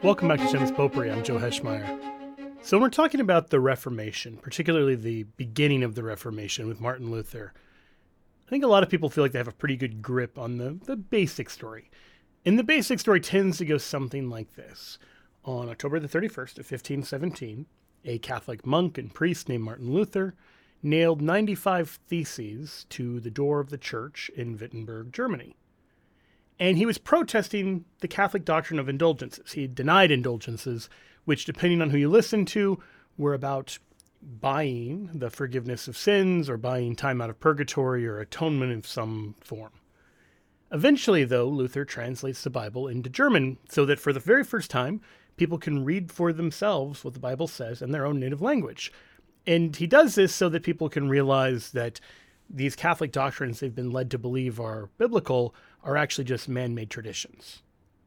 Welcome back to Genesis Potpourri. I'm Joe Heschmeyer. So when we're talking about the Reformation, particularly the beginning of the Reformation with Martin Luther, I think a lot of people feel like they have a pretty good grip on the basic story. And the basic story tends to go something like this. On October the 31st of 1517, a Catholic monk and priest named Martin Luther nailed 95 theses to the door of the church in Wittenberg, Germany. And he was protesting the Catholic doctrine of indulgences. He denied indulgences, which, depending on who you listen to, were about buying the forgiveness of sins or buying time out of purgatory or atonement in some form. Eventually, though, Luther translates the Bible into German so that for the very first time, people can read for themselves what the Bible says in their own native language. And he does this so that people can realize that these Catholic doctrines they've been led to believe are biblical are actually just man-made traditions.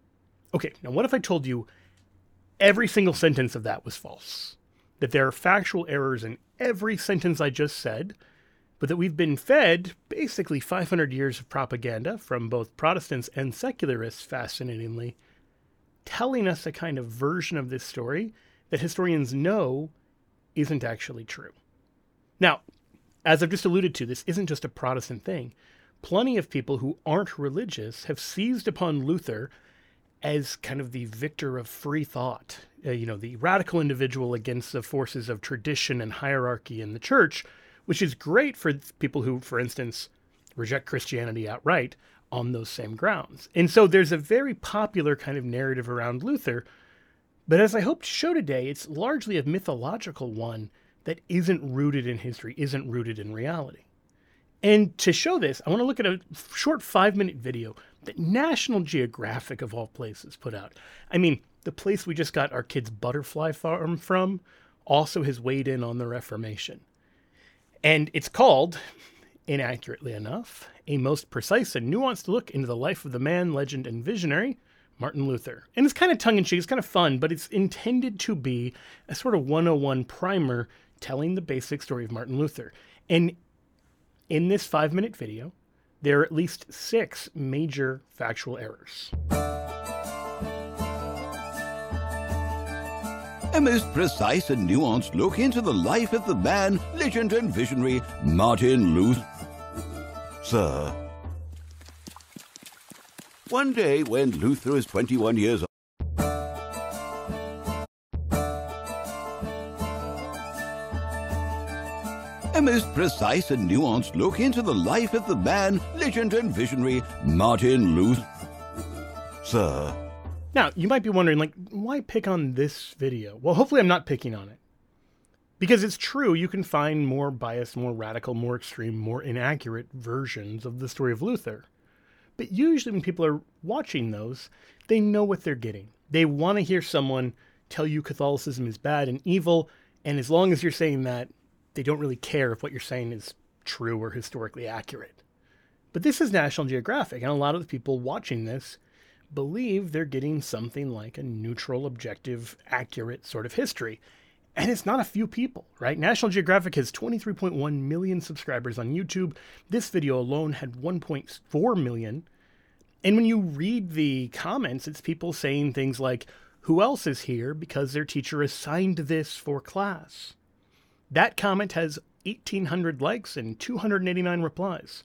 Okay, now what if I told you every single sentence of that was false? That there are factual errors in every sentence I just said, but that we've been fed basically 500 years of propaganda from both Protestants and secularists, fascinatingly, telling us a kind of version of this story that historians know isn't actually true. Now, as I've just alluded to, this isn't just a Protestant thing. Plenty of people who aren't religious have seized upon Luther as kind of the victor of free thought, the radical individual against the forces of tradition and hierarchy in the church, which is great for people who, for instance, reject Christianity outright on those same grounds. And so there's a very popular kind of narrative around Luther, but as I hope to show today, it's largely a mythological one that isn't rooted in history, isn't rooted in reality. And to show this, I want to look at a short 5-minute video that National Geographic, of all places, put out. I mean, the place we just got our kids' butterfly farm from also has weighed in on the Reformation. And it's called, inaccurately enough, A Most Precise and Nuanced Look into the Life of the Man, Legend, and Visionary, Martin Luther. And it's kind of tongue-in-cheek, it's kind of fun, but it's intended to be a sort of 101 primer telling the basic story of Martin Luther. And in this 5-minute video, there are at least 6 major factual errors. A most precise and nuanced look into the life of the man, legend and visionary, Martin Luther. Sir. One day when Luther was 21 years old, a most precise and nuanced look into the life of the man, legend and visionary, Martin Luther. Sir. Now, you might be wondering, why pick on this video? Well, hopefully I'm not picking on it. Because it's true, you can find more biased, more radical, more extreme, more inaccurate versions of the story of Luther. But usually when people are watching those, they know what they're getting. They want to hear someone tell you Catholicism is bad and evil, and as long as you're saying that, they don't really care if what you're saying is true or historically accurate. But this is National Geographic, and a lot of the people watching this believe they're getting something like a neutral, objective, accurate sort of history. And it's not a few people, right? National Geographic has 23.1 million subscribers on YouTube. This video alone had 1.4 million. And when you read the comments, it's people saying things like, who else is here because their teacher assigned this for class? That comment has 1,800 likes and 289 replies.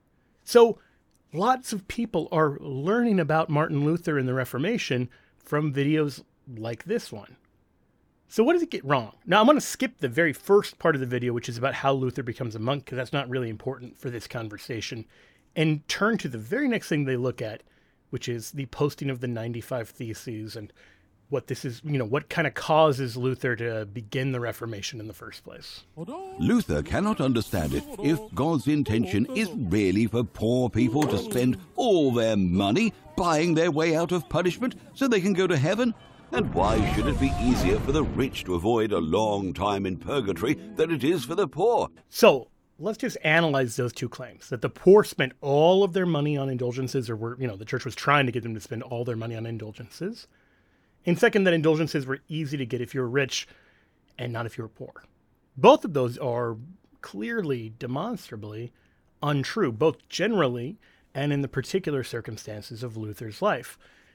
So lots of people are learning about Martin Luther and the Reformation from videos like this one. So what does it get wrong? Now, I'm going to skip the very first part of the video, which is about how Luther becomes a monk, because that's not really important for this conversation, and turn to the very next thing they look at, which is the posting of the 95 Theses and what this is, what kind of causes Luther to begin the Reformation in the first place. Luther cannot understand it if God's intention is really for poor people to spend all their money buying their way out of punishment so they can go to heaven. And why should it be easier for the rich to avoid a long time in purgatory than it is for the poor? So let's just analyze those two claims, that the poor spent all of their money on indulgences, or the church was trying to get them to spend all their money on indulgences. And second, that indulgences were easy to get if you were rich and not if you were poor. Both of those are clearly, demonstrably untrue, both generally and in the particular circumstances of Luther's life.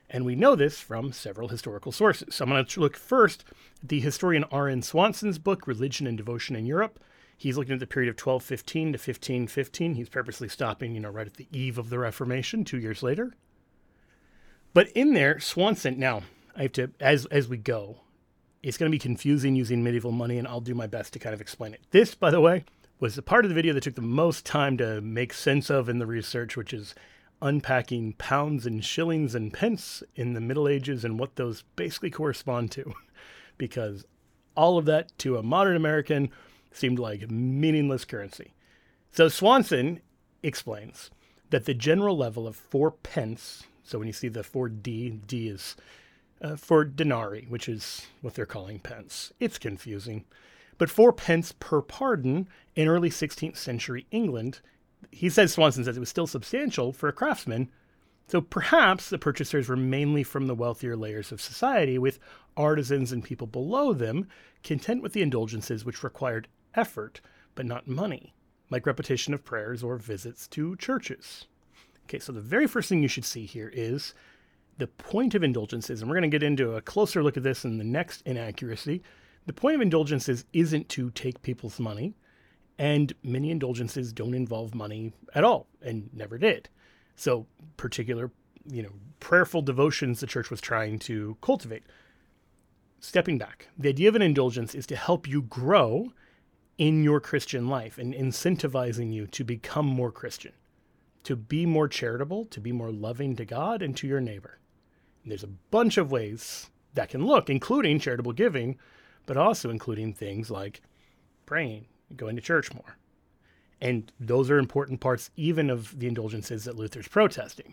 And we know this from several historical sources. So I'm going to look first at the historian R.N. Swanson's book, Religion and Devotion in Europe. He's looking at the period of 1215 to 1515. He's purposely stopping, right at the eve of the Reformation, 2 years later. But in there, Swanson, now, I have to, as we go, it's going to be confusing using medieval money, and I'll do my best to kind of explain it. This, by the way, was the part of the video that took the most time to make sense of in the research, which is unpacking pounds and shillings and pence in the Middle Ages and what those basically correspond to. Because all of that to a modern American seemed like meaningless currency. So Swanson explains that the general level of 4 pence, so when you see the 4D, D is for denarii, which is what they're calling pence. It's confusing. But 4 pence per pardon in early 16th century England, Swanson says it was still substantial for a craftsman. So perhaps the purchasers were mainly from the wealthier layers of society, with artisans and people below them content with the indulgences which required effort, but not money, like repetition of prayers or visits to churches. Okay, so the very first thing you should see here is the point of indulgences, and we're going to get into a closer look at this in the next inaccuracy. The point of indulgences isn't to take people's money, and many indulgences don't involve money at all, and never did. So particular, prayerful devotions the church was trying to cultivate. Stepping back, the idea of an indulgence is to help you grow in your Christian life and incentivizing you to become more Christian, to be more charitable, to be more loving to God and to your neighbor. And there's a bunch of ways that can look, including charitable giving, but also including things like praying, going to church more. And those are important parts even of the indulgences that Luther's protesting.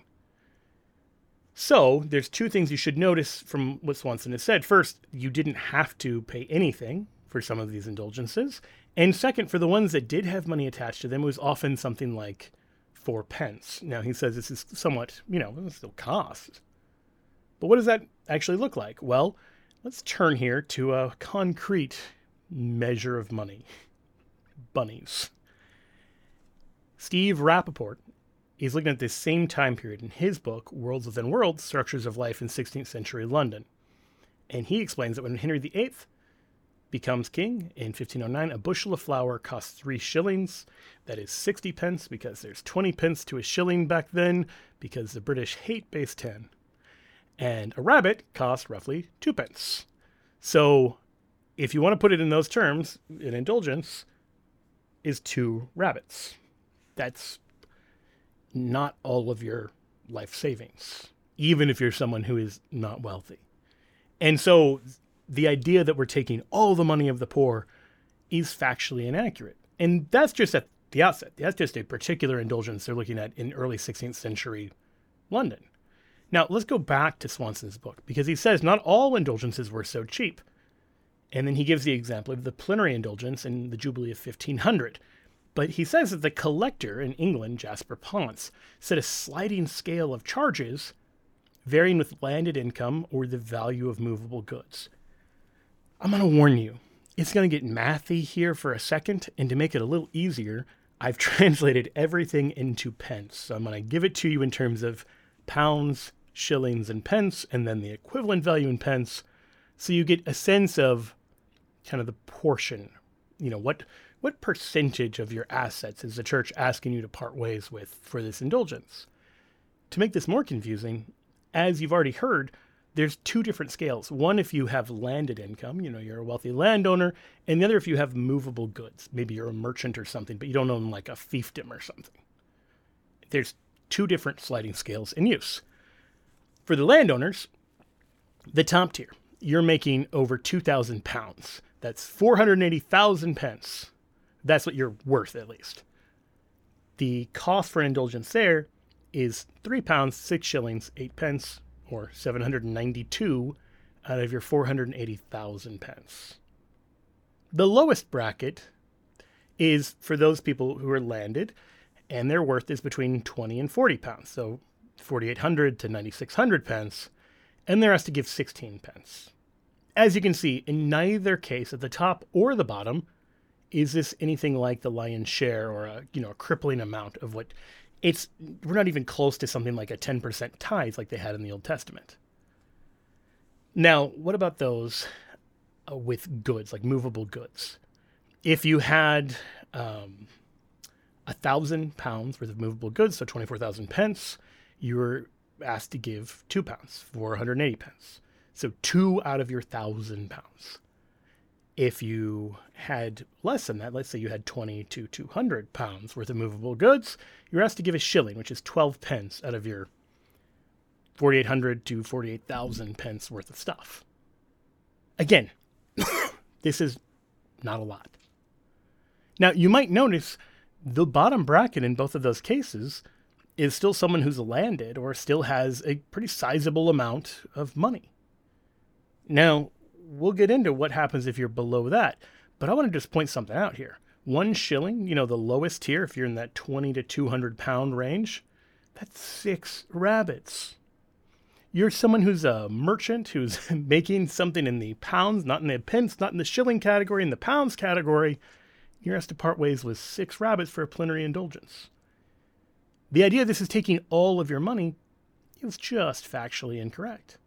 So there's 2 things you should notice from what Swanson has said. First, you didn't have to pay anything for some of these indulgences. And second, for the ones that did have money attached to them, it was often something like 4 pence. Now, he says this is somewhat, it still costs. But what does that actually look like? Well, let's turn here to a concrete measure of money. Bunnies. Steve Rappaport is looking at this same time period in his book, Worlds Within Worlds, Structures of Life in 16th Century London. And he explains that when Henry VIII becomes king in 1509, a bushel of flour costs 3 shillings. That is 60 pence, because there's 20 pence to a shilling back then, because the British hate base 10. And a rabbit costs roughly 2 pence. So if you want to put it in those terms, an indulgence is 2 rabbits. That's not all of your life savings, even if you're someone who is not wealthy. And so the idea that we're taking all the money of the poor is factually inaccurate. And that's just at the outset. That's just a particular indulgence they're looking at in early 16th century London. Now, let's go back to Swanson's book, because he says not all indulgences were so cheap. And then he gives the example of the plenary indulgence in the Jubilee of 1500. But he says that the collector in England, Jasper Ponce, set a sliding scale of charges varying with landed income or the value of movable goods. I'm going to warn you, it's going to get mathy here for a second, and to make it a little easier, I've translated everything into pence. So I'm going to give it to you in terms of pounds, shillings, and pence, and then the equivalent value in pence, so you get a sense of kind of the portion. What percentage of your assets is the church asking you to part ways with for this indulgence? To make this more confusing, as you've already heard, there's 2 different scales. One, if you have landed income, you're a wealthy landowner, and the other if you have movable goods. Maybe you're a merchant or something, but you don't own like a fiefdom or something. There's 2 different sliding scales in use. For the landowners, the top tier, you're making over £2,000. That's 480,000 pence. That's what you're worth, at least. The cost for an indulgence there is £3, 6 shillings, 8 pence, or 792 out of your 480,000 pence. The lowest bracket is for those people who are landed, and their worth is between 20 and 40 pounds, so 4,800 to 9,600 pence, and they're asked to give 16 pence. As you can see, in neither case, at the top or the bottom, is this anything like the lion's share or a crippling amount of what we're not even close to something like a 10% tithe like they had in the Old Testament. Now, what about those with goods, like movable goods? If you had £1,000 worth of movable goods, so 24,000 pence, you were asked to give £2, 480 pence. So 2 out of your £1,000. If you had less than that, let's say you had 20 to £200 worth of movable goods, you're asked to give a shilling, which is 12 pence out of your 4,800 to 48,000 pence worth of stuff. Again, this is not a lot. Now, you might notice the bottom bracket in both of those cases is still someone who's landed or still has a pretty sizable amount of money. Now, we'll get into what happens if you're below that, but I want to just point something out here. 1 shilling, the lowest tier, if you're in that 20 to 200 pound range, that's 6 rabbits. You're someone who's a merchant who's making something in the pounds, not in the pence, not in the shilling category, in the pounds category. You're asked to part ways with 6 rabbits for a plenary indulgence. The idea this is taking all of your money is just factually incorrect.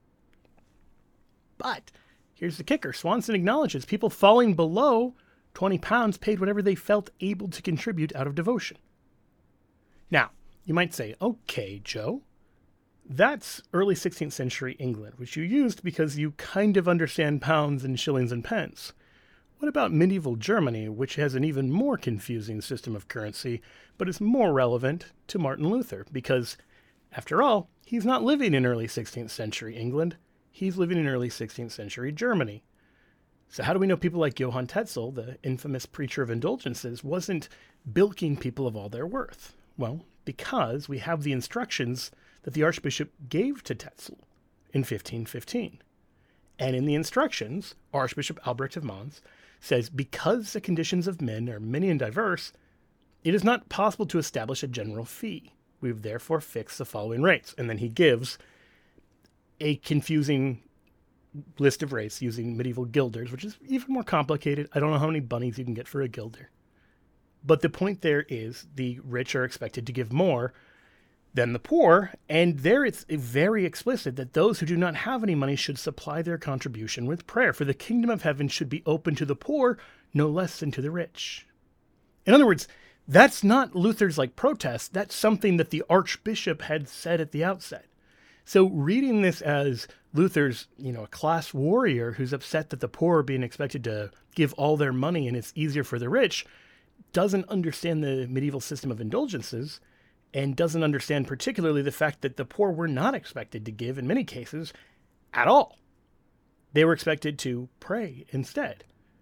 But here's the kicker. Swanson acknowledges people falling below £20 paid whatever they felt able to contribute out of devotion. Now, you might say, okay, Joe, that's early 16th century England, which you used because you kind of understand pounds and shillings and pence. What about medieval Germany, which has an even more confusing system of currency, but is more relevant to Martin Luther? Because, after all, he's not living in early 16th century England. He's living in early 16th century Germany. So how do we know people like Johann Tetzel, the infamous preacher of indulgences, wasn't bilking people of all their worth? Well, because we have the instructions that the Archbishop gave to Tetzel in 1515. And in the instructions, Archbishop Albrecht of Mainz says, because the conditions of men are many and diverse, it is not possible to establish a general fee. We've therefore fixed the following rates. And then he gives a confusing list of rates using medieval guilders, which is even more complicated. I don't know how many bunnies you can get for a guilder. But the point there is the rich are expected to give more than the poor, and there it's very explicit that those who do not have any money should supply their contribution with prayer, for the kingdom of heaven should be open to the poor no less than to the rich. In other words, that's not Luther's protest. That's something that the Archbishop had said at the outset. So reading this as Luther's, a class warrior who's upset that the poor are being expected to give all their money and it's easier for the rich, doesn't understand the medieval system of indulgences and doesn't understand particularly the fact that the poor were not expected to give in many cases at all. They were expected to pray instead.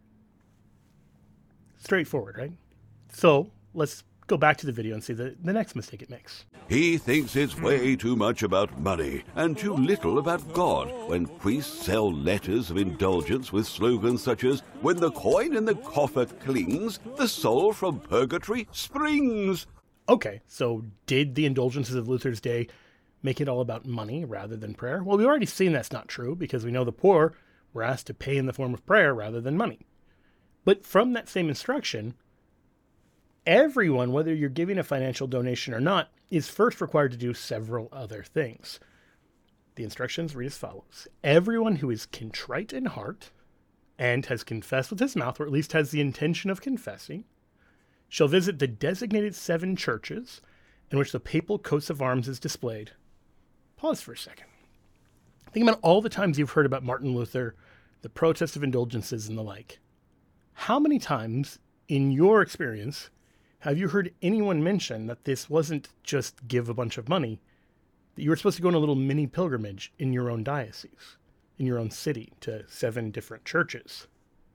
Straightforward, right? So let's go back to the video and see the next mistake it makes. He thinks it's way too much about money and too little about God when priests sell letters of indulgence with slogans such as, "When the coin in the coffer clings, the soul from purgatory springs." Okay, so did the indulgences of Luther's day make it all about money rather than prayer? Well, we've already seen that's not true because we know the poor were asked to pay in the form of prayer rather than money. But from that same instruction, everyone, whether you're giving a financial donation or not, is first required to do several other things. The instructions read as follows. Everyone who is contrite in heart and has confessed with his mouth, or at least has the intention of confessing, shall visit the designated 7 churches in which the papal coat of arms is displayed. Pause for a second. Think about all the times you've heard about Martin Luther, the protest of indulgences and the like. How many times, in your experience, have you heard anyone mention that this wasn't just give a bunch of money, that you were supposed to go on a little mini pilgrimage in your own diocese, in your own city, to 7 different churches?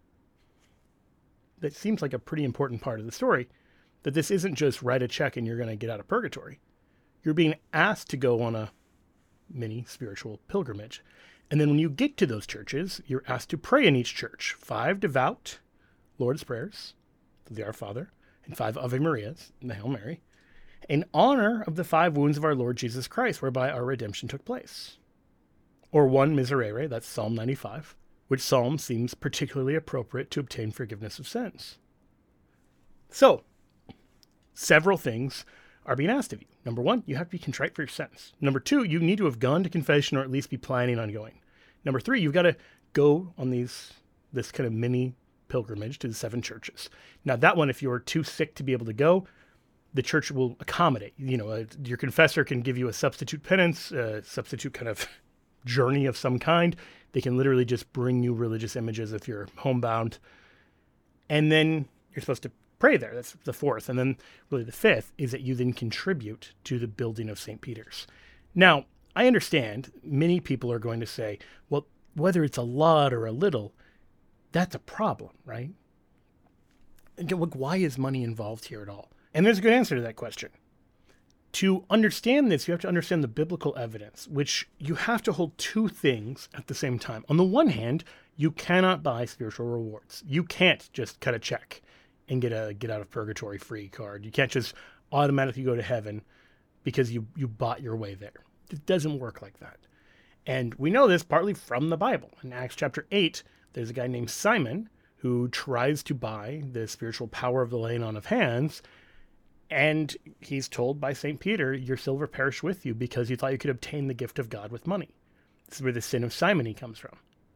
That seems like a pretty important part of the story, that this isn't just write a check and you're going to get out of purgatory. You're being asked to go on a mini spiritual pilgrimage. And then when you get to those churches, you're asked to pray in each church. 5 devout Lord's prayers, the Our Father, and 5 Ave Marias, and the Hail Mary, in honor of the 5 wounds of our Lord Jesus Christ, whereby our redemption took place. Or 1 Miserere, that's Psalm 95, which psalm seems particularly appropriate to obtain forgiveness of sins. So, several things are being asked of you. Number 1, you have to be contrite for your sins. Number 2, you need to have gone to confession or at least be planning on going. Number 3, you've got to go on this kind of mini pilgrimage to the 7 churches. Now, that one, if you're too sick to be able to go, the church will accommodate. Your confessor can give you a substitute penance, a substitute kind of journey of some kind. They can literally just bring you religious images if you're homebound. And then you're supposed to pray there. That's the 4th. And then really the 5th is that you then contribute to the building of St. Peter's. Now, I understand many people are going to say, well, whether it's a lot or a little, that's a problem, right? And look, why is money involved here at all? And there's a good answer to that question. To understand this, you have to understand the biblical evidence, which you have to hold 2 things at the same time. On the one hand, you cannot buy spiritual rewards. You can't just cut a check and get a get out of purgatory free card. You can't just automatically go to heaven because you bought your way there. It doesn't work like that. And we know this partly from the Bible. In Acts chapter 8, there's a guy named Simon who tries to buy the spiritual power of the laying on of hands. And he's told by St. Peter, your silver perish with you because you thought you could obtain the gift of God with money. This is where the sin of simony comes from.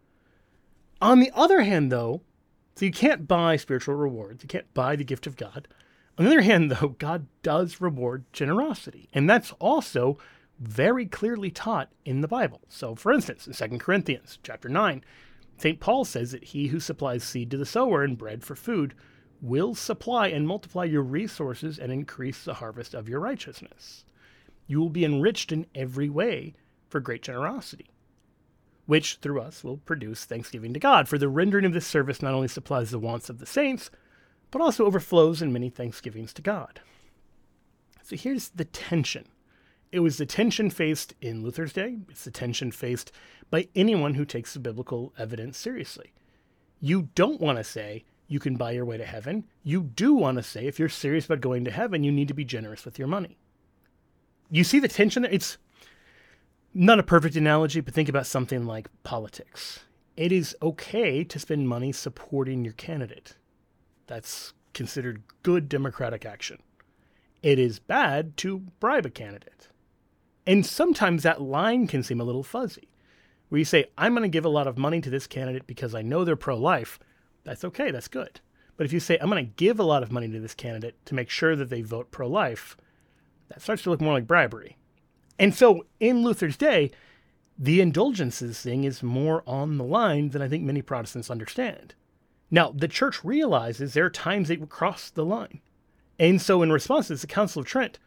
On the other hand, though, so you can't buy spiritual rewards. You can't buy the gift of God. On the other hand, though, God does reward generosity. And that's also very clearly taught in the Bible. So, for instance, in 2 Corinthians chapter 9, St. Paul says that he who supplies seed to the sower and bread for food will supply and multiply your resources and increase the harvest of your righteousness. You will be enriched in every way for great generosity, which through us will produce thanksgiving to God. For the rendering of this service not only supplies the wants of the saints, but also overflows in many thanksgivings to God. So here's the tension. It was the tension faced in Luther's day. It's the tension faced by anyone who takes the biblical evidence seriously. You don't want to say you can buy your way to heaven. You do want to say if you're serious about going to heaven, you need to be generous with your money. You see the tension there? It's not a perfect analogy, but think about something like politics. It is okay to spend money supporting your candidate. That's considered good democratic action. It is bad to bribe a candidate. And sometimes that line can seem a little fuzzy, where you say, I'm going to give a lot of money to this candidate because I know they're pro-life. That's okay, that's good. But if you say, I'm going to give a lot of money to this candidate to make sure that they vote pro-life, that starts to look more like bribery. And so in Luther's day, the indulgences thing is more on the line than I think many Protestants understand. Now, the church realizes there are times they would cross the line. And so in response to this, the Council of Trent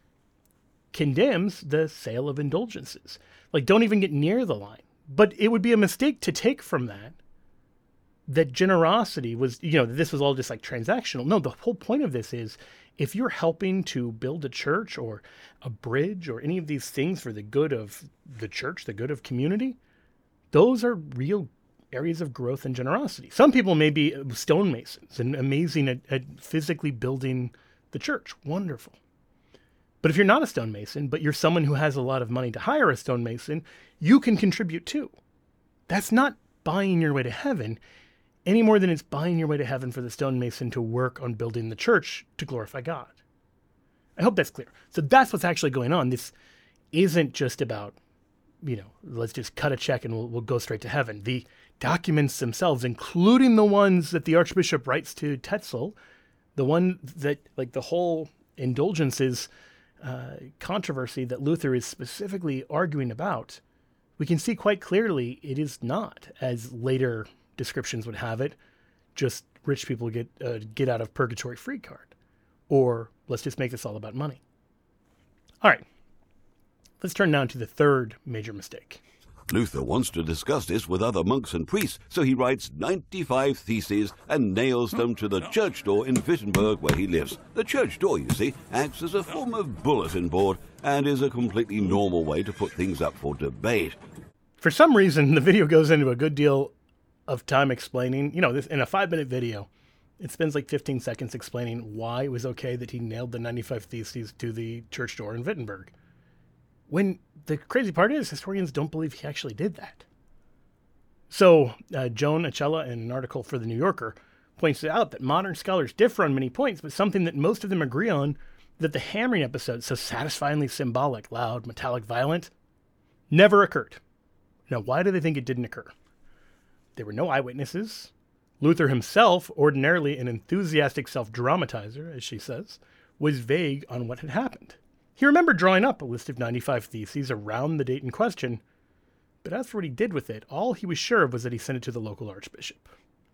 condemns the sale of indulgences. Like, don't even get near the line. But it would be a mistake to take from that generosity was, this was all just like transactional. No, the whole point of this is if you're helping to build a church or a bridge or any of these things for the good of the church, the good of community, those are real areas of growth and generosity. Some people may be stonemasons and amazing at physically building the church. Wonderful. But if you're not a stonemason, but you're someone who has a lot of money to hire a stonemason, you can contribute too. That's not buying your way to heaven any more than it's buying your way to heaven for the stonemason to work on building the church to glorify God. I hope that's clear. So that's what's actually going on. This isn't just about, let's just cut a check and we'll go straight to heaven. The documents themselves, including the ones that the Archbishop writes to Tetzel, the one that, like the whole indulgences controversy that Luther is specifically arguing about, we can see quite clearly it is not, as later descriptions would have it, just rich people get out of purgatory free card. Or let's just make this all about money. All right, let's turn now to the third major mistake. Luther wants to discuss this with other monks and priests, so he writes 95 theses and nails them to the church door in Wittenberg where he lives. The church door, you see, acts as a form of bulletin board and is a completely normal way to put things up for debate. For some reason, the video goes into a good deal of time explaining, this in a 5-minute video, it spends like 15 seconds explaining why it was okay that he nailed the 95 theses to the church door in Wittenberg. When the crazy part is, historians don't believe he actually did that. So Joan Acella, in an article for The New Yorker, points out that modern scholars differ on many points, but something that most of them agree on, that the hammering episode, so satisfyingly symbolic, loud, metallic, violent, never occurred. Now, why do they think it didn't occur? There were no eyewitnesses. Luther himself, ordinarily an enthusiastic self-dramatizer, as she says, was vague on what had happened. He remembered drawing up a list of 95 theses around the date in question, but as for what he did with it, all he was sure of was that he sent it to the local archbishop.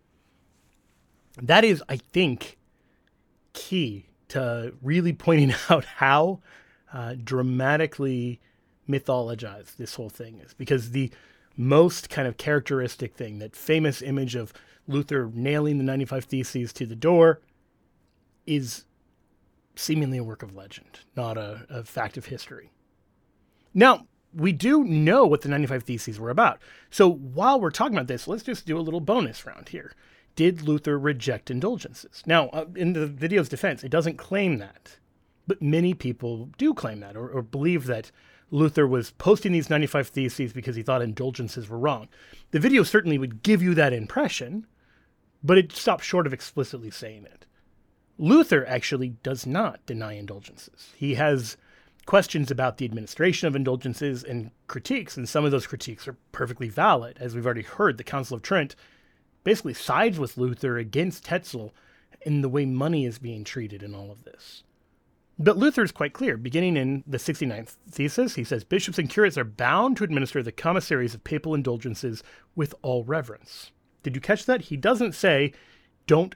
That is, I think, key to really pointing out how dramatically mythologized this whole thing is, because the most kind of characteristic thing, that famous image of Luther nailing the 95 Theses to the door, is seemingly a work of legend, not a fact of history. Now, we do know what the 95 Theses were about. So while we're talking about this, let's just do a little bonus round here. Did Luther reject indulgences? Now, in the video's defense, it doesn't claim that, but many people do claim that, or believe that Luther was posting these 95 Theses because he thought indulgences were wrong. The video certainly would give you that impression, but it stops short of explicitly saying it. Luther actually does not deny indulgences. He has questions about the administration of indulgences and critiques, and some of those critiques are perfectly valid. As we've already heard, the Council of Trent basically sides with Luther against Tetzel in the way money is being treated in all of this. But Luther is quite clear. Beginning in the 69th thesis, he says, bishops and curates are bound to administer the commissaries of papal indulgences with all reverence. Did you catch that? He doesn't say, don't,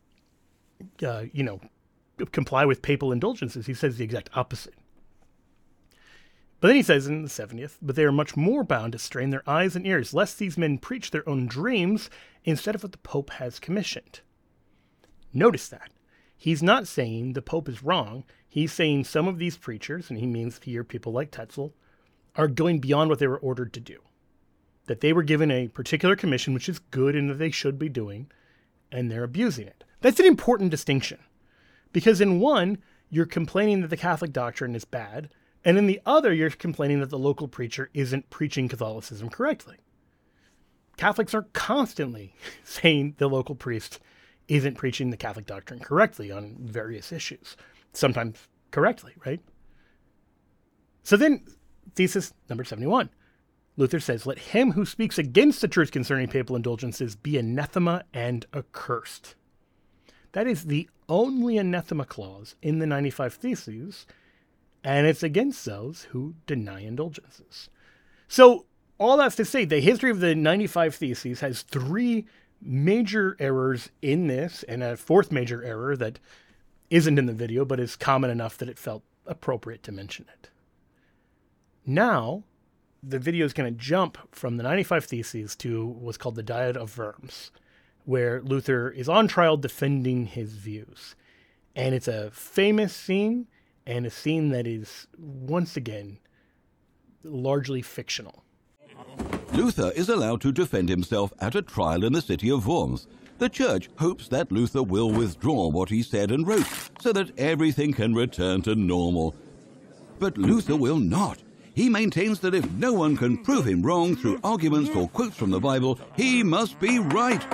comply with papal indulgences. He says the exact opposite. But then he says in the 70th, but they are much more bound to strain their eyes and ears, lest these men preach their own dreams instead of what the Pope has commissioned. Notice that. He's not saying the Pope is wrong. He's saying some of these preachers, and he means here people like Tetzel, are going beyond what they were ordered to do. That they were given a particular commission, which is good and that they should be doing, and they're abusing it. That's an important distinction. Because in one, you're complaining that the Catholic doctrine is bad, and in the other, you're complaining that the local preacher isn't preaching Catholicism correctly. Catholics are constantly saying the local priest isn't preaching the Catholic doctrine correctly on various issues. Sometimes correctly, right? So then, thesis number 71. Luther says, let him who speaks against the truth concerning papal indulgences be anathema and accursed. That is the only anathema clause in the 95 Theses, and it's against those who deny indulgences. So, all that's to say, the history of the 95 Theses has three major errors in this, and a fourth major error that isn't in the video, but is common enough that it felt appropriate to mention it. Now, the video is going to jump from the 95 Theses to what's called the Diet of Worms, where Luther is on trial defending his views. And it's a famous scene, and a scene that is, once again, largely fictional. Luther is allowed to defend himself at a trial in the city of Worms. The church hopes that Luther will withdraw what he said and wrote, so that everything can return to normal. But Luther will not. He maintains that if no one can prove him wrong through arguments or quotes from the Bible, he must be right.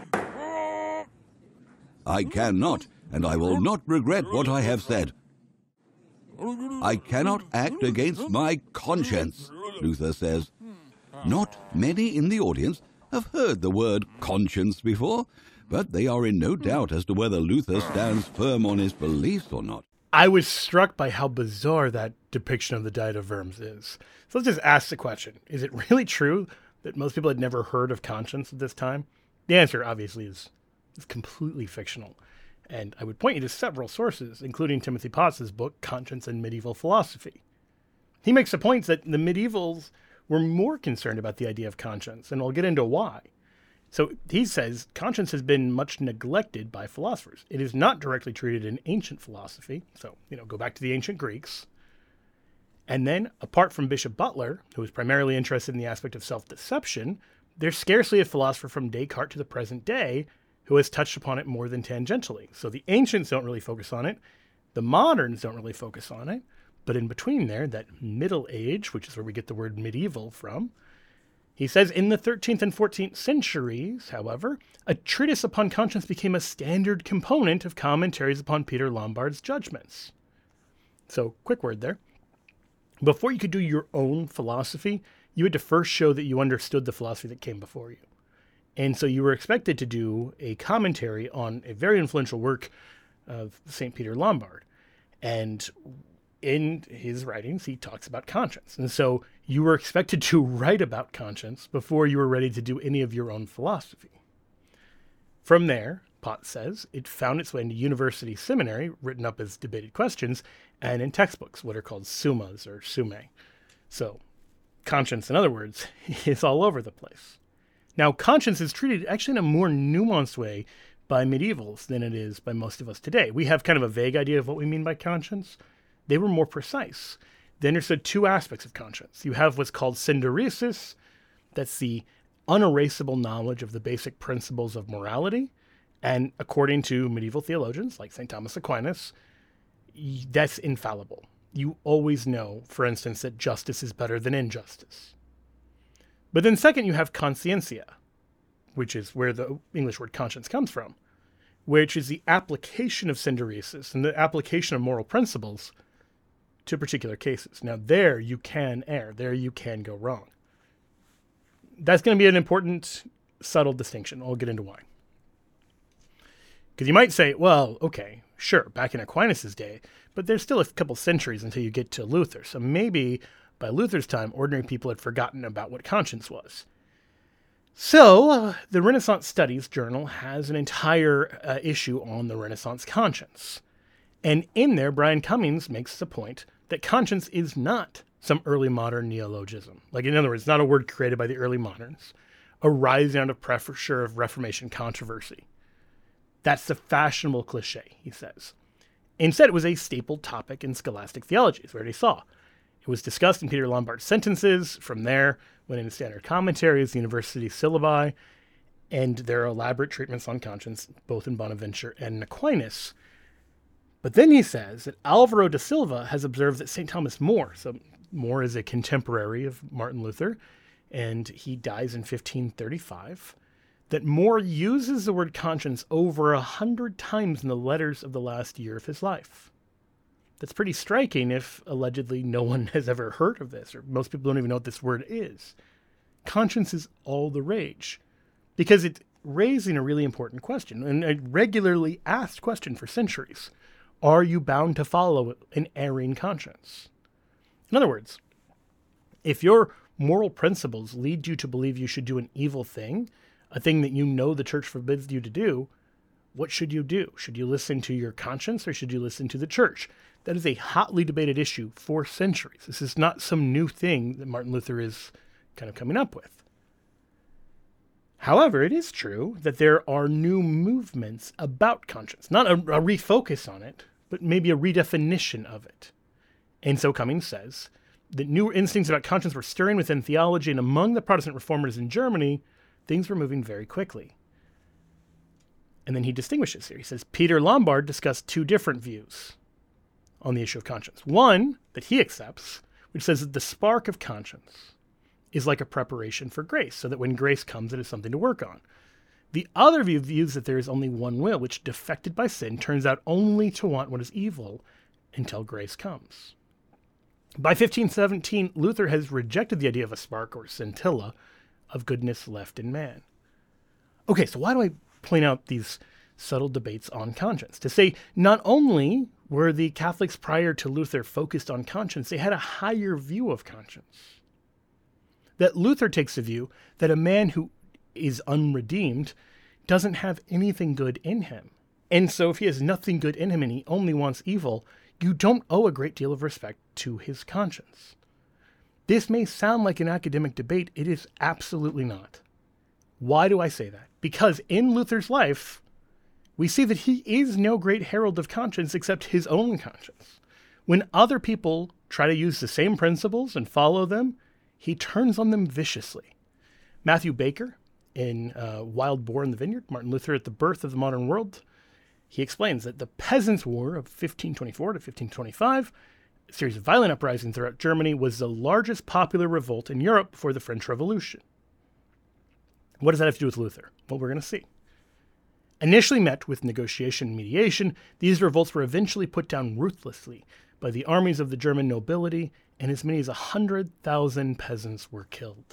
I cannot, and I will not regret what I have said. I cannot act against my conscience, Luther says. Not many in the audience have heard the word conscience before, but they are in no doubt as to whether Luther stands firm on his beliefs or not. I was struck by how bizarre that depiction of the Diet of Worms is. So let's just ask the question. Is it really true that most people had never heard of conscience at this time? The answer, obviously, is completely fictional. And I would point you to several sources, including Timothy Potts's book, Conscience and Medieval Philosophy. He makes the point that the medievals were more concerned about the idea of conscience, and we'll get into why. So he says conscience has been much neglected by philosophers. It is not directly treated in ancient philosophy. So, go back to the ancient Greeks. And then, apart from Bishop Butler, who was primarily interested in the aspect of self-deception, there's scarcely a philosopher from Descartes to the present day who has touched upon it more than tangentially. So the ancients don't really focus on it. The moderns don't really focus on it. But in between there, that Middle Age, which is where we get the word medieval from, he says, in the 13th and 14th centuries, however, a treatise upon conscience became a standard component of commentaries upon Peter Lombard's judgments. So, quick word there. Before you could do your own philosophy, you had to first show that you understood the philosophy that came before you. And so you were expected to do a commentary on a very influential work of St. Peter Lombard. And in his writings, he talks about conscience. And so you were expected to write about conscience before you were ready to do any of your own philosophy. From there, Potts says, it found its way into university seminary, written up as debated questions, and in textbooks, what are called summas or summae. So conscience, in other words, is all over the place. Now, conscience is treated actually in a more nuanced way by medievals than it is by most of us today. We have kind of a vague idea of what we mean by conscience. They were more precise. They understood two aspects of conscience. You have what's called synderesis. That's the unerasable knowledge of the basic principles of morality. And according to medieval theologians like St. Thomas Aquinas, that's infallible. You always know, for instance, that justice is better than injustice. But then second, you have conscientia, which is where the English word conscience comes from, which is the application of synderesis and the application of moral principles to particular cases. Now, there you can err. There you can go wrong. That's going to be an important, subtle distinction. I'll get into why. Because you might say, well, okay, sure, back in Aquinas' day, but there's still a couple centuries until you get to Luther. So maybe by Luther's time, ordinary people had forgotten about what conscience was. So the Renaissance Studies Journal has an entire issue on the Renaissance conscience. And in there, Brian Cummings makes the point that conscience is not some early modern neologism. Like, in other words, not a word created by the early moderns, arising out of pressure of Reformation controversy. That's the fashionable cliche, he says. Instead, it was a staple topic in scholastic theology, as we already saw. It was discussed in Peter Lombard's sentences. From there, went into standard commentaries, university syllabi, and there are elaborate treatments on conscience, both in Bonaventure and in Aquinas. But then he says that Alvaro da Silva has observed that St. Thomas More, so More is a contemporary of Martin Luther, and he dies in 1535, that More uses the word conscience over 100 times in the letters of the last year of his life. That's pretty striking if allegedly no one has ever heard of this, or most people don't even know what this word is. Conscience is all the rage because it's raising a really important question, and a regularly asked question for centuries. Are you bound to follow an erring conscience? In other words, if your moral principles lead you to believe you should do an evil thing, a thing that you know the church forbids you to do, what should you do? Should you listen to your conscience or should you listen to the church? That is a hotly debated issue for centuries. This is not some new thing that Martin Luther is kind of coming up with. However, it is true that there are new movements about conscience, not a refocus on it, but maybe a redefinition of it. And so Cummings says that new instincts about conscience were stirring within theology, and among the Protestant reformers in Germany, things were moving very quickly. And then he distinguishes here. He says, Peter Lombard discussed two different views on the issue of conscience. One that he accepts, which says that the spark of conscience is like a preparation for grace, so that when grace comes, it is something to work on. The other view views that there is only one will, which, defected by sin, turns out only to want what is evil until grace comes. By 1517, Luther has rejected the idea of a spark or scintilla of goodness left in man. Okay, so why do I point out these subtle debates on conscience? To say not only were the Catholics prior to Luther focused on conscience, they had a higher view of conscience. That Luther takes the view that a man who is unredeemed doesn't have anything good in him. And so if he has nothing good in him and he only wants evil, you don't owe a great deal of respect to his conscience. This may sound like an academic debate. It is absolutely not. Why do I say that? Because in Luther's life, we see that he is no great herald of conscience except his own conscience. When other people try to use the same principles and follow them, he turns on them viciously. Matthew Baker, in Wild Boar in the Vineyard, Martin Luther at the Birth of the Modern World, he explains that the Peasants' War of 1524 to 1525, a series of violent uprisings throughout Germany, was the largest popular revolt in Europe before the French Revolution. What does that have to do with Luther? Well, we're going to see. Initially met with negotiation and mediation, these revolts were eventually put down ruthlessly by the armies of the German nobility, and as many as 100,000 peasants were killed.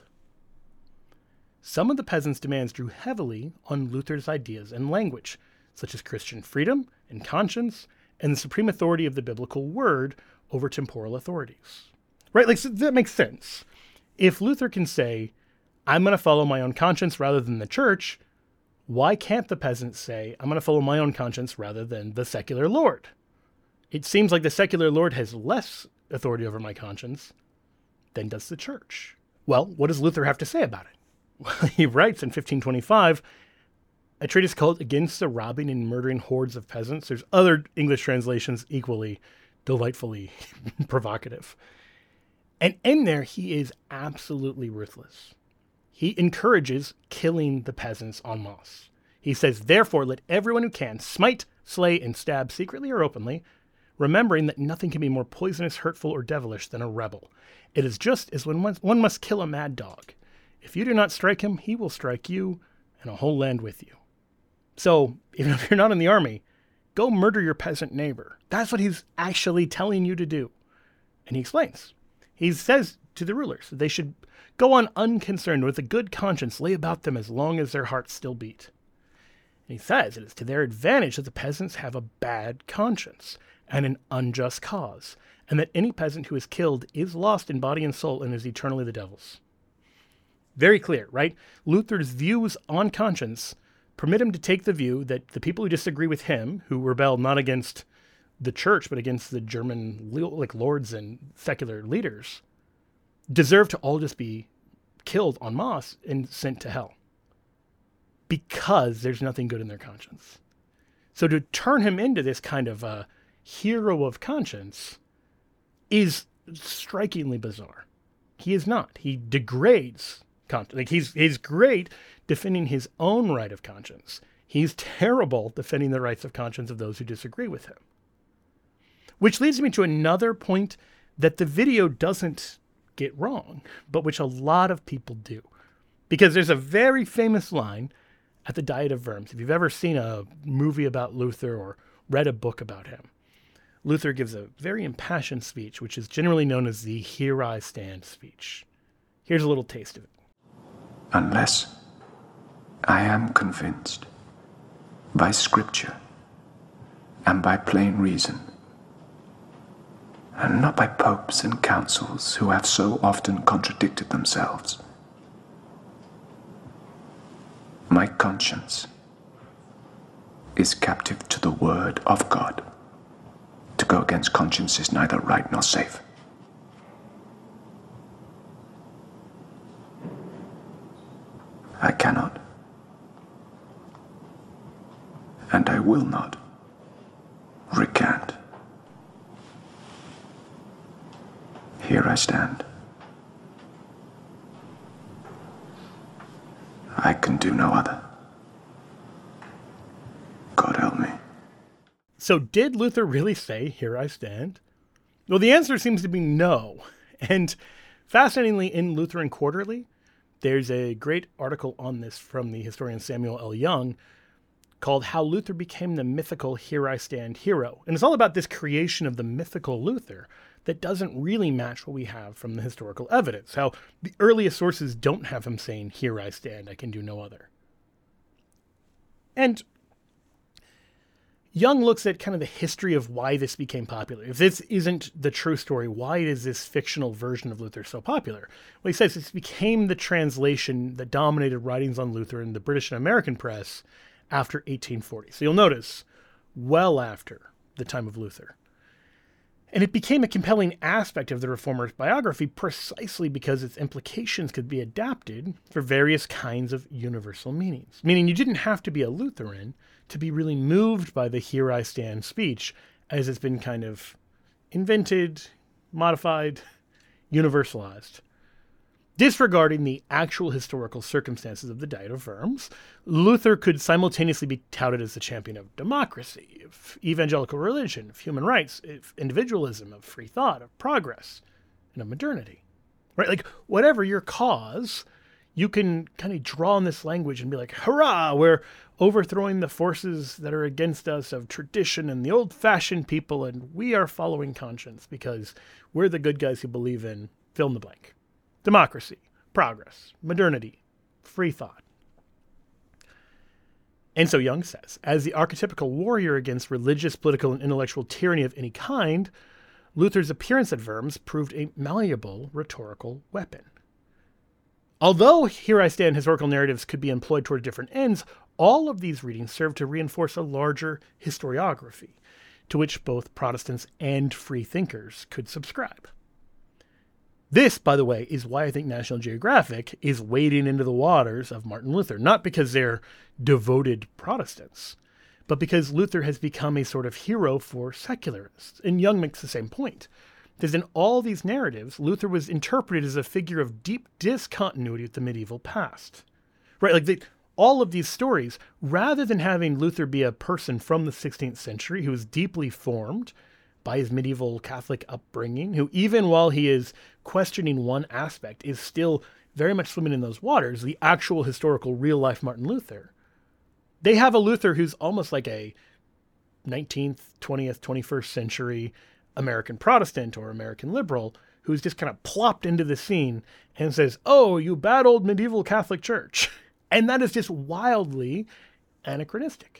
Some of the peasants' demands drew heavily on Luther's ideas and language, such as Christian freedom and conscience, and the supreme authority of the biblical word over temporal authorities. Right? Like, so that makes sense. If Luther can say, I'm going to follow my own conscience rather than the church, why can't the peasants say, I'm going to follow my own conscience rather than the secular Lord? It seems like the secular Lord has less authority over my conscience than does the church. Well, what does Luther have to say about it? Well, he writes in 1525, a treatise called Against the Robbing and Murdering Hordes of Peasants. There's other English translations equally delightfully provocative. And in there, he is absolutely ruthless. He encourages killing the peasants en masse. He says, therefore, let everyone who can smite, slay, and stab secretly or openly, remembering that nothing can be more poisonous, hurtful, or devilish than a rebel. It is just as when one must kill a mad dog. If you do not strike him, he will strike you and a whole land with you. So, even if you're not in the army, go murder your peasant neighbor. That's what he's actually telling you to do. And he explains. He says to the rulers that they should go on unconcerned with a good conscience lay about them as long as their hearts still beat. And he says it is to their advantage that the peasants have a bad conscience and an unjust cause, and that any peasant who is killed is lost in body and soul and is eternally the devil's. Very clear, right? Luther's views on conscience permit him to take the view that the people who disagree with him, who rebel not against the church, but against the German lords and secular leaders, deserve to all just be killed en masse and sent to hell because there's nothing good in their conscience. So to turn him into this kind of a hero of conscience is strikingly bizarre. He is not. He degrades conscience. He's great defending his own right of conscience. He's terrible defending the rights of conscience of those who disagree with him. Which leads me to another point that the video doesn't get wrong, but which a lot of people do. Because there's a very famous line at the Diet of Worms. If you've ever seen a movie about Luther or read a book about him, Luther gives a very impassioned speech, which is generally known as the Here I Stand speech. Here's a little taste of it. Unless I am convinced by Scripture and by plain reason, and not by popes and councils who have so often contradicted themselves, my conscience is captive to the word of God. To go against conscience is neither right nor safe. I cannot, and I will not, recant. Here I stand. I can do no other. God help me. So did Luther really say, "Here I stand"? Well, the answer seems to be no. And fascinatingly, in Lutheran Quarterly, there's a great article on this from the historian Samuel L. Young called How Luther Became the Mythical Here I Stand Hero. And it's all about this creation of the mythical Luther that doesn't really match what we have from the historical evidence. How the earliest sources don't have him saying, "Here I stand, I can do no other." And Young looks at kind of the history of why this became popular. If this isn't the true story, why is this fictional version of Luther so popular? Well, he says this became the translation that dominated writings on Luther in the British and American press after 1840. So you'll notice, well after the time of Luther. And it became a compelling aspect of the Reformer's biography precisely because its implications could be adapted for various kinds of universal meanings. Meaning you didn't have to be a Lutheran to be really moved by the Here I Stand speech, as it's been kind of invented, modified, universalized. Disregarding the actual historical circumstances of the Diet of Worms, Luther could simultaneously be touted as the champion of democracy, of evangelical religion, of human rights, of individualism, of free thought, of progress, and of modernity. Right? Like, whatever your cause, you can kind of draw on this language and be like, hurrah, we're overthrowing the forces that are against us of tradition and the old-fashioned people, and we are following conscience because we're the good guys who believe in fill in the blank. Democracy, progress, modernity, free thought. And so Young says, as the archetypical warrior against religious, political, and intellectual tyranny of any kind, Luther's appearance at Worms proved a malleable rhetorical weapon. Although Here I Stand historical narratives could be employed toward different ends, all of these readings serve to reinforce a larger historiography, to which both Protestants and free thinkers could subscribe. This, by the way, is why I think National Geographic is wading into the waters of Martin Luther, not because they're devoted Protestants, but because Luther has become a sort of hero for secularists. And Young makes the same point. Because in all these narratives, Luther was interpreted as a figure of deep discontinuity with the medieval past. Right, like all of these stories, rather than having Luther be a person from the 16th century who was deeply formed by his medieval Catholic upbringing, who even while he is questioning one aspect is still very much swimming in those waters, the actual historical real-life Martin Luther, they have a Luther who's almost like a 19th, 20th, 21st century American Protestant or American liberal who's just kind of plopped into the scene and says, "Oh, you bad old medieval Catholic Church." And that is just wildly anachronistic.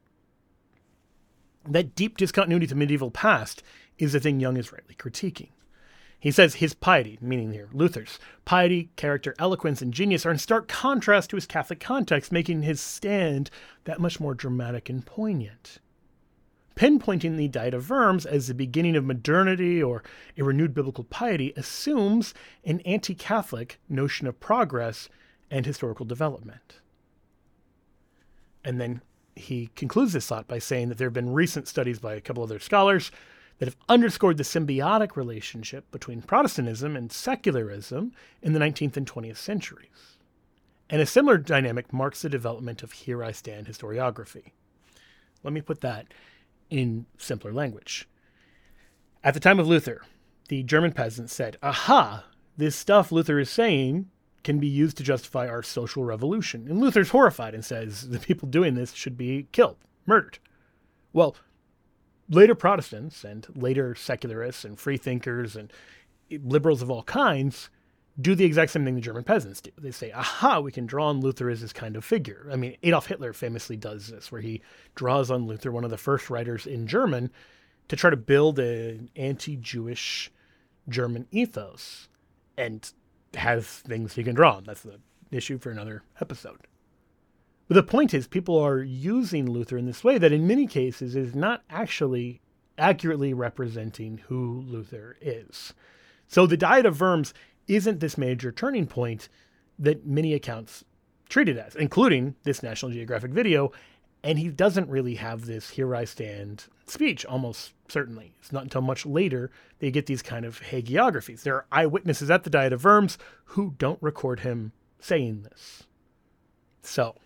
That deep discontinuity to medieval past is the thing Young is rightly critiquing. He says his piety, meaning here Luther's, piety, character, eloquence, and genius are in stark contrast to his Catholic context, making his stand that much more dramatic and poignant. Pinpointing the Diet of Worms as the beginning of modernity or a renewed biblical piety assumes an anti-Catholic notion of progress and historical development. And then he concludes this thought by saying that there have been recent studies by a couple other scholars that have underscored the symbiotic relationship between Protestantism and secularism in the 19th and 20th centuries. And a similar dynamic marks the development of Here I Stand historiography. Let me put that in simpler language. At the time of Luther, the German peasants said, "Aha, this stuff Luther is saying can be used to justify our social revolution." And Luther's horrified and says the people doing this should be killed, murdered. Well, later Protestants and later secularists and free thinkers and liberals of all kinds do the exact same thing the German peasants do. They say, aha, we can draw on Luther as this kind of figure. I mean, Adolf Hitler famously does this, where he draws on Luther, one of the first writers in German, to try to build an anti-Jewish German ethos and has things he can draw on. That's the issue for another episode. But the point is, people are using Luther in this way that in many cases is not actually accurately representing who Luther is. So the Diet of Worms isn't this major turning point that many accounts treat it as, including this National Geographic video, and he doesn't really have this Here I Stand speech, almost certainly. It's not until much later they get these kind of hagiographies. There are eyewitnesses at the Diet of Worms who don't record him saying this. So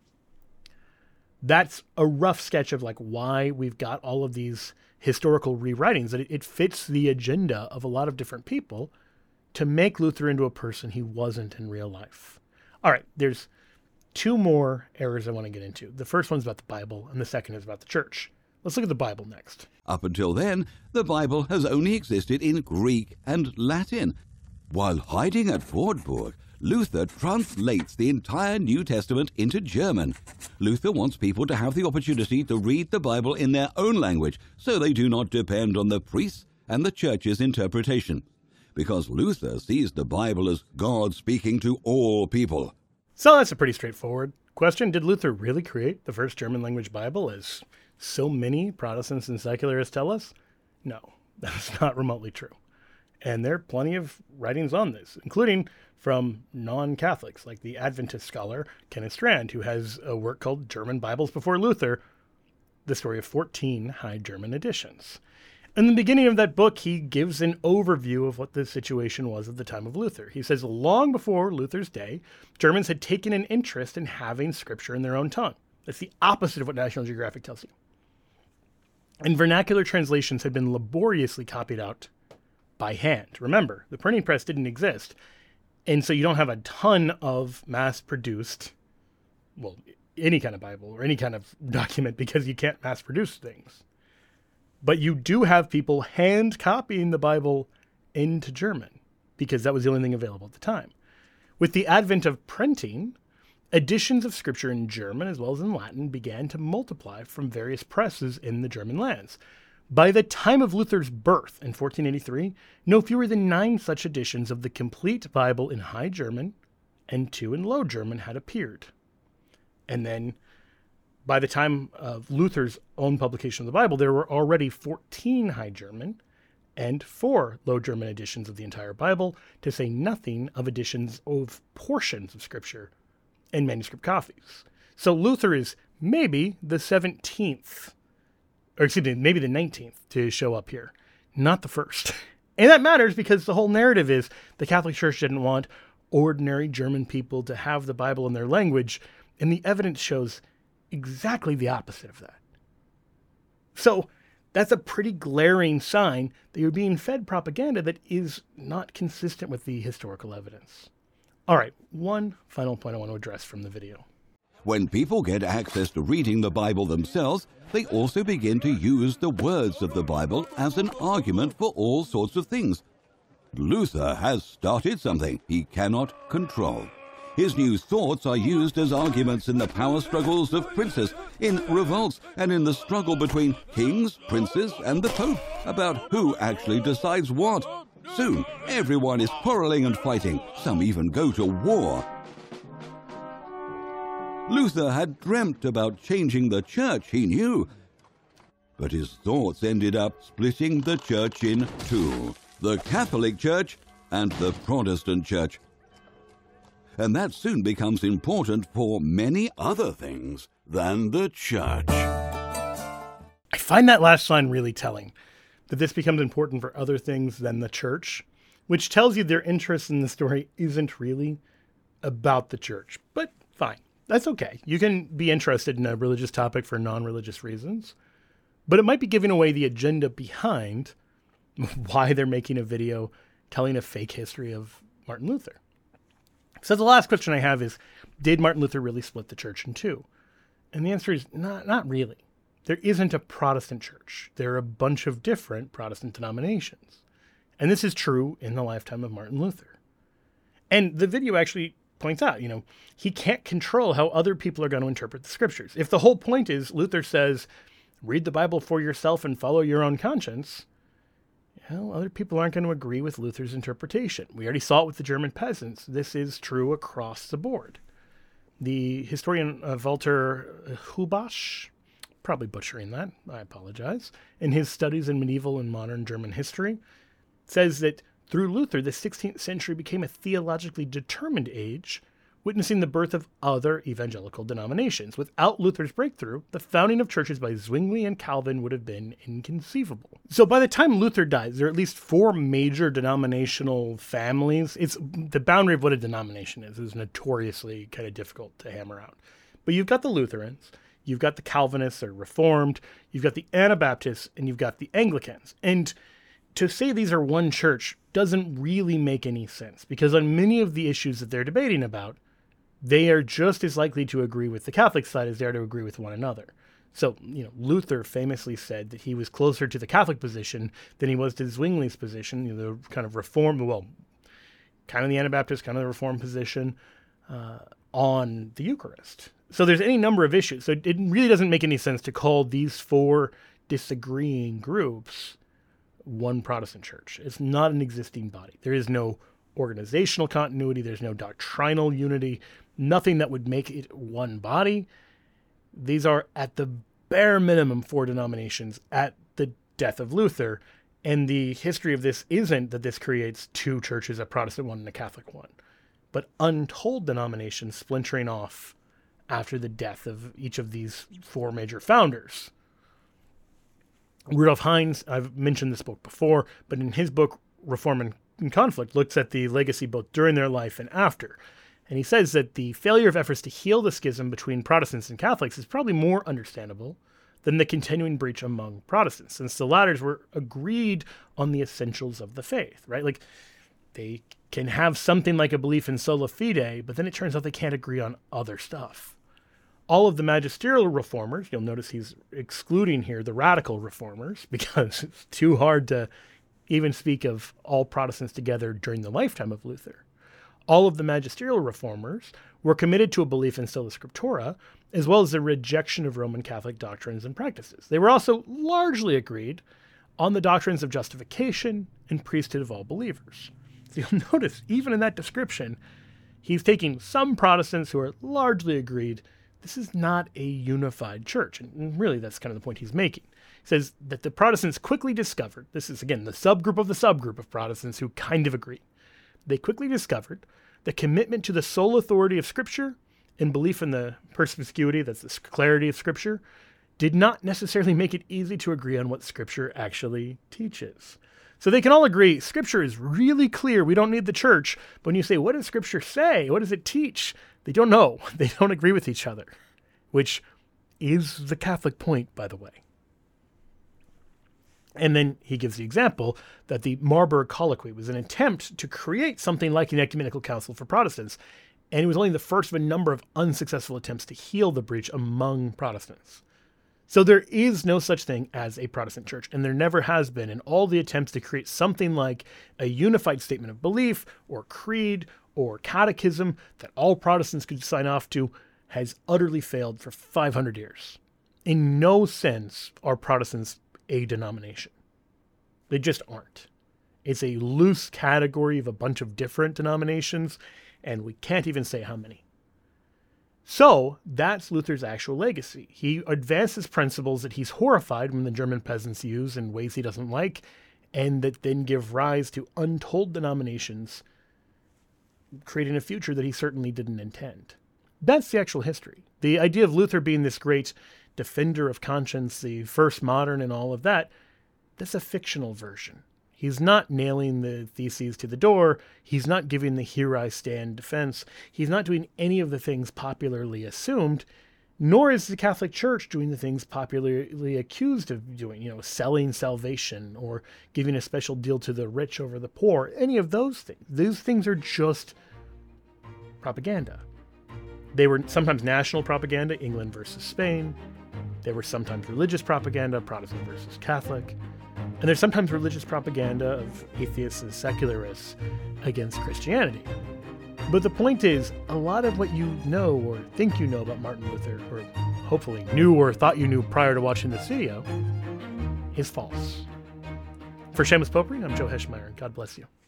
that's a rough sketch of like why we've got all of these historical rewritings, that it fits the agenda of a lot of different people to make Luther into a person he wasn't in real life. All right, there's two more errors I want to get into. The first one's about the Bible, and the second is about the church. Let's look at the Bible next. Up until then, the Bible has only existed in Greek and Latin. While hiding at Wartburg, Luther translates the entire New Testament into German. Luther wants people to have the opportunity to read the Bible in their own language, so they do not depend on the priests and the church's interpretation. Because Luther sees the Bible as God speaking to all people. So that's a pretty straightforward question. Did Luther really create the first German language Bible, as so many Protestants and secularists tell us? No, that's not remotely true. And there are plenty of writings on this, including from non-Catholics, like the Adventist scholar Kenneth Strand, who has a work called German Bibles Before Luther, the story of 14 High German editions. In the beginning of that book, he gives an overview of what the situation was at the time of Luther. He says, long before Luther's day, Germans had taken an interest in having scripture in their own tongue. That's the opposite of what National Geographic tells you. And vernacular translations had been laboriously copied out by hand. Remember, the printing press didn't exist, and so you don't have a ton of mass-produced, well, any kind of Bible or any kind of document because you can't mass produce things. But you do have people hand copying the Bible into German because that was the only thing available at the time. With the advent of printing, editions of scripture in German as well as in Latin began to multiply from various presses in the German lands. By the time of Luther's birth in 1483, no fewer than 9 such editions of the complete Bible in High German and 2 in Low German had appeared. And then by the time of Luther's own publication of the Bible, there were already 14 High German and 4 Low German editions of the entire Bible, to say nothing of editions of portions of Scripture and manuscript copies. So Luther is maybe the 17th, or excuse me, maybe the 19th to show up here, not the first. And that matters because the whole narrative is the Catholic Church didn't want ordinary German people to have the Bible in their language, and the evidence shows exactly the opposite of that. So that's a pretty glaring sign that you're being fed propaganda that is not consistent with the historical evidence. All right, one final point I want to address from the video. When people get access to reading the Bible themselves, they also begin to use the words of the Bible as an argument for all sorts of things. Luther has started something he cannot control. His new thoughts are used as arguments in the power struggles of princes, in revolts, and in the struggle between kings, princes, and the Pope about who actually decides what. Soon, everyone is quarreling and fighting. Some even go to war. Luther had dreamt about changing the church, he knew. But his thoughts ended up splitting the church in two: the Catholic Church and the Protestant Church. And that soon becomes important for many other things than the church. I find that last line really telling, that this becomes important for other things than the church, which tells you their interest in the story isn't really about the church. But fine, that's okay. You can be interested in a religious topic for non-religious reasons, but it might be giving away the agenda behind why they're making a video telling a fake history of Martin Luther. So the last question I have is, did Martin Luther really split the church in two? And the answer is not really. There isn't a Protestant church. There are a bunch of different Protestant denominations. And this is true in the lifetime of Martin Luther. And the video actually points out, he can't control how other people are going to interpret the scriptures. If the whole point is Luther says, read the Bible for yourself and follow your own conscience, well, other people aren't going to agree with Luther's interpretation. We already saw it with the German peasants. This is true across the board. The historian Walter Hubasch, probably butchering that, I apologize, in his studies in medieval and modern German history, says that through Luther, the 16th century became a theologically determined age, witnessing the birth of other evangelical denominations. Without Luther's breakthrough, the founding of churches by Zwingli and Calvin would have been inconceivable. So by the time Luther dies, there are at least 4 major denominational families. It's the boundary of what a denomination is notoriously kind of difficult to hammer out. But you've got the Lutherans, you've got the Calvinists or Reformed, you've got the Anabaptists, and you've got the Anglicans. And to say these are one church doesn't really make any sense, because on many of the issues that they're debating about, they are just as likely to agree with the Catholic side as they are to agree with one another. So, Luther famously said that he was closer to the Catholic position than he was to Zwingli's position, the kind of Reformed, kind of the Anabaptist, kind of the Reformed position on the Eucharist. So there's any number of issues. So it really doesn't make any sense to call these 4 disagreeing groups one Protestant church. It's not an existing body. There is no organizational continuity. There's no doctrinal unity. Nothing that would make it one body. These are at the bare minimum 4 denominations at the death of Luther. And the history of this isn't that this creates 2 churches, a Protestant one and a Catholic one, but untold denominations splintering off after the death of each of these 4 major founders. Rudolf Heinz, I've mentioned this book before, but in his book, Reform and Conflict, looks at the legacy both during their life and after. And he says that the failure of efforts to heal the schism between Protestants and Catholics is probably more understandable than the continuing breach among Protestants, since the latters were agreed on the essentials of the faith, right? Like, they can have something like a belief in sola fide, but then it turns out they can't agree on other stuff. All of the magisterial reformers, you'll notice he's excluding here the radical reformers because it's too hard to even speak of all Protestants together during the lifetime of Luther. All of the magisterial reformers were committed to a belief in sola scriptura, as well as the rejection of Roman Catholic doctrines and practices. They were also largely agreed on the doctrines of justification and priesthood of all believers. So you'll notice, even in that description, he's taking some Protestants who are largely agreed this is not a unified church. And really, that's kind of the point he's making. He says that the Protestants quickly discovered, this is, again, the subgroup of Protestants who kind of agree. They quickly discovered the commitment to the sole authority of Scripture and belief in the perspicuity, that's the clarity of Scripture, did not necessarily make it easy to agree on what Scripture actually teaches. So they can all agree, Scripture is really clear, we don't need the church. But when you say, what does Scripture say? What does it teach? They don't know. They don't agree with each other, which is the Catholic point, by the way. And then he gives the example that the Marburg Colloquy was an attempt to create something like an ecumenical council for Protestants, and it was only the first of a number of unsuccessful attempts to heal the breach among Protestants. So there is no such thing as a Protestant church, and there never has been. And all the attempts to create something like a unified statement of belief or creed or catechism that all Protestants could sign off to has utterly failed for 500 years. In no sense are Protestants a denomination. They just aren't. It's a loose category of a bunch of different denominations, and we can't even say how many. So that's Luther's actual legacy. He advances principles that he's horrified when the German peasants use in ways he doesn't like, and that then give rise to untold denominations, creating a future that he certainly didn't intend. That's the actual history. The idea of Luther being this great defender of conscience, the first modern and all of that, that's a fictional version. He's not nailing the theses to the door. He's not giving the here I stand defense. He's not doing any of the things popularly assumed, nor is the Catholic Church doing the things popularly accused of doing, selling salvation or giving a special deal to the rich over the poor, any of those things. Those things are just propaganda. They were sometimes national propaganda, England versus Spain. They were sometimes religious propaganda, Protestant versus Catholic. And there's sometimes religious propaganda of atheists and secularists against Christianity. But the point is, a lot of what you know or think you know about Martin Luther, or hopefully knew or thought you knew prior to watching this video, is false. For Shameless Popery, I'm Joe Heschmeyer, and God bless you.